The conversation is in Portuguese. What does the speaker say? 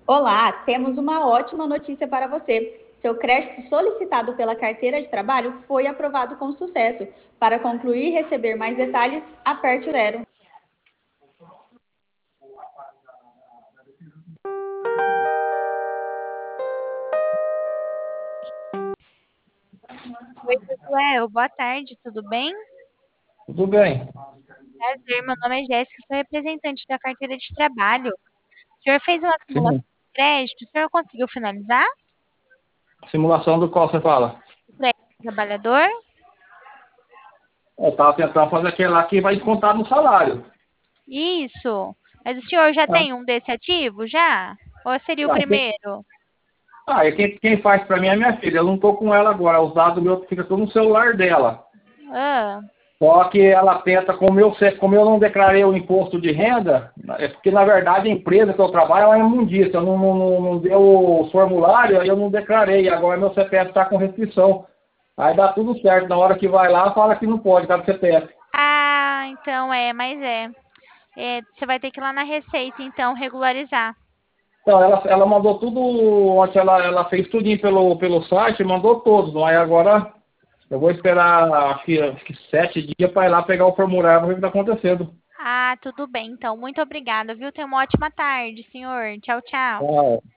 Olá, temos uma ótima notícia para você. Seu crédito solicitado pela carteira de trabalho foi aprovado com sucesso. Para concluir e receber mais detalhes, aperte o zero. Oi, Josué, boa tarde, tudo bem? Tudo bem. Prazer, meu nome é Jéssica, sou representante da carteira de trabalho. O senhor fez uma simulação Sim. de crédito, o senhor conseguiu finalizar? Simulação do qual você fala? O crédito do trabalhador? Eu estava tentando fazer aquele lá que vai descontar no salário. Isso. Mas o senhor já Ah, tem um desse ativo, já? Ou seria o ah, quem, primeiro? quem faz para mim é minha filha. Eu não estou com ela agora. Os dados meus ficam tudo no celular dela. Ah, Só que ela tenta, como eu não declarei o imposto de renda, é porque na verdade a empresa que eu trabalho ela é imundícia. Eu não deu os formulários, aí eu não declarei. Agora meu CPF está com restrição. Aí dá tudo certo. Na hora que vai lá, fala que não pode, tá com CPF. então você vai ter que ir lá na Receita, então, regularizar. Então, ela mandou tudo, ontem ela fez tudinho pelo site, mandou todos, mas agora eu vou esperar, acho que 7 dias para ir lá pegar o formulário para ver o que está acontecendo. Ah, tudo bem, então. Muito obrigada, viu? Tenha uma ótima tarde, senhor. Tchau, tchau. Ah,